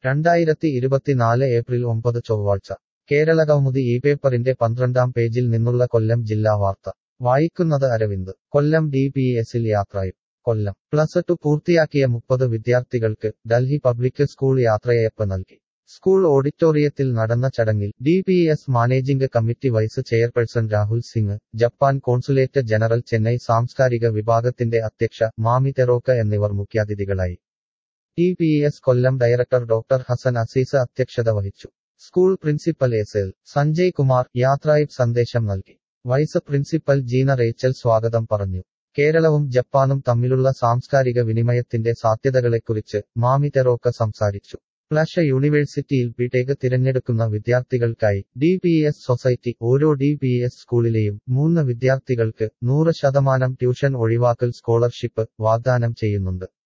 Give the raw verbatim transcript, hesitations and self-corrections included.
രണ്ടായിരത്തി ഇരുപത്തിനാല് ഏപ്രിൽ ഒമ്പത് ചൊവ്വാഴ്ച കേരളകൗമുദി ഈ പേപ്പറിന്റെ പന്ത്രണ്ടാം പേജിൽ നിന്നുള്ള കൊല്ലം ജില്ലാ വാർത്ത വായിക്കുന്നത് അരവിന്ദ്. കൊല്ലം ഡി പി എസിൽ യാത്രയും. കൊല്ലം പ്ലസ് ടു പൂർത്തിയാക്കിയ മുപ്പത് വിദ്യാർത്ഥികൾക്ക് ഡൽഹി പബ്ലിക് സ്കൂൾ യാത്രയയപ്പ് നൽകി. സ്കൂൾ ഓഡിറ്റോറിയത്തിൽ നടന്ന ചടങ്ങിൽ D P S managing committee vice chairperson Rahul Singh, Japan consulate general Chennai സാംസ്കാരിക വിഭാഗത്തിന്റെ അധ്യക്ഷ മാമി തെറോക്ക എന്നിവർ മുഖ്യാതിഥികളായി. D P S Kollam director doctor Hasan Aziz അധ്യക്ഷത വഹിച്ചു. School principal S L Sanjay Kumar യാത്രയപ്പ് സന്ദേശം നൽകി. വൈസ് പ്രിൻസിപ്പൽ ജീന റേച്ചൽ സ്വാഗതം പറഞ്ഞു. കേരളവും ജപ്പാനും തമ്മിലുള്ള സാംസ്കാരിക വിനിമയത്തിന്റെ സാധ്യതകളെക്കുറിച്ച് മാമി തെറോക്ക സംസാരിച്ചു. ഫ്ലാഷ് യൂണിവേഴ്സിറ്റിയിൽ ബിടെക് തിരഞ്ഞെടുക്കുന്ന വിദ്യാർത്ഥികൾക്കായി ഡി പി എസ് സൊസൈറ്റി ഓരോ ഡി പി എസ് സ്കൂളിലെയും മൂന്ന് വിദ്യാർത്ഥികൾക്ക് നൂറ് ശതമാനം ട്യൂഷൻ ഒഴിവാക്കൽ സ്കോളർഷിപ്പ് വാഗ്ദാനം ചെയ്യുന്നുണ്ട്.